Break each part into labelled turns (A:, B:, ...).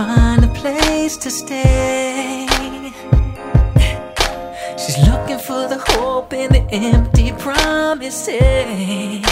A: find a place to stay. She's looking for the hope in the empty promises.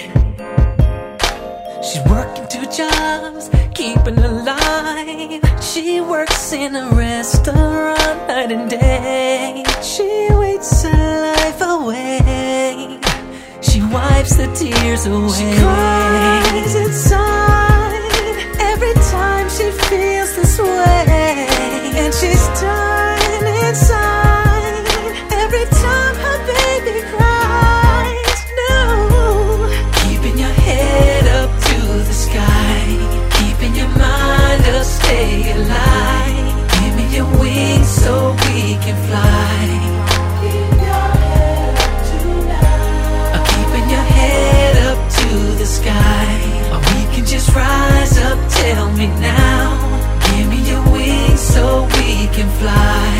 A: She's working 2 jobs, keeping alive. She works in a restaurant night and day. She waits her life away. She wipes the tears away. She cries inside every time she feels this way. And she's done inside every time her baby cries. No, keeping your head up to the sky, keeping your mind to stay alive. Give me your wings so we can fly. Keep your head up tonight. Keeping your head up to the sky, or we can just rise up. Tell me now. Give me your wings so we can fly.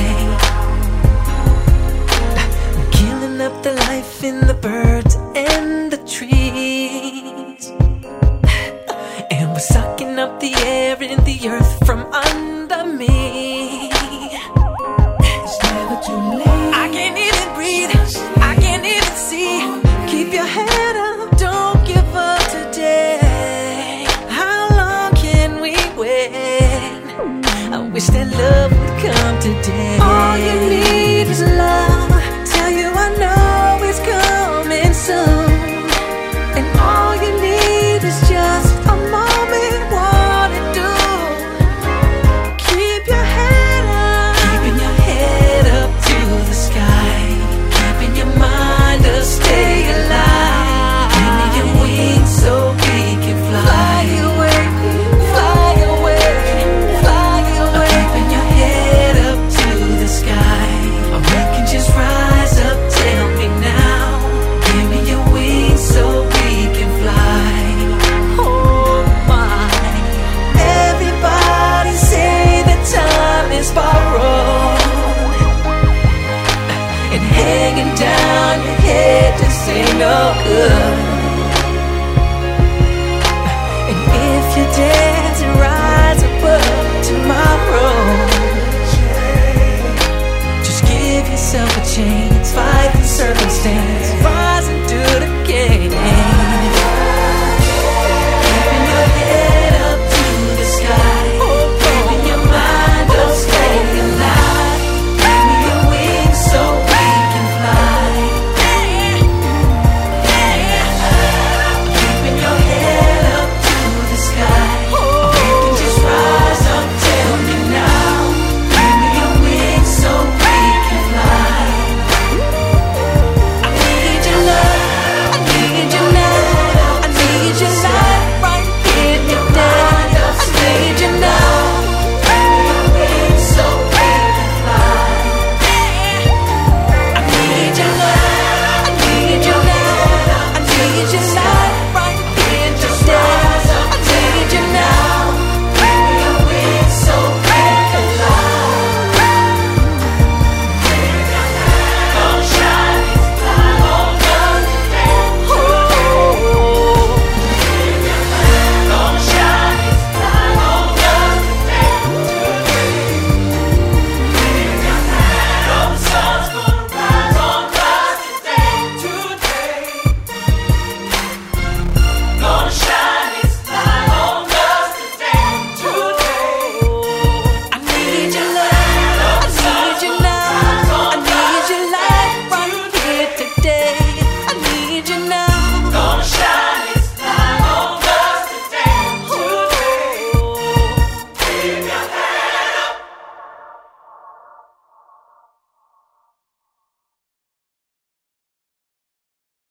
A: We're killing up the life in the birds and the trees, and we're sucking up the air in the earth from under me. It's never too late. I can't even breathe, I can't even see. Keep your head up, don't give up today. How long can we wait? I wish that love would come today. All you need is love. Tell you I know it's coming soon. And all you need is just a moment. Wanna do? Keep your head up. Keeping your head up to the sky, keeping your mind to stay alive. Give me your wings so we can fly away, fly away, fly away. Keeping your head up to the sky, or we can just rise up. Tell me now. Give me your wings so we can fly. Oh my. Everybody say that time is borrowed, and hanging down your head just ain't no good. And if you're dead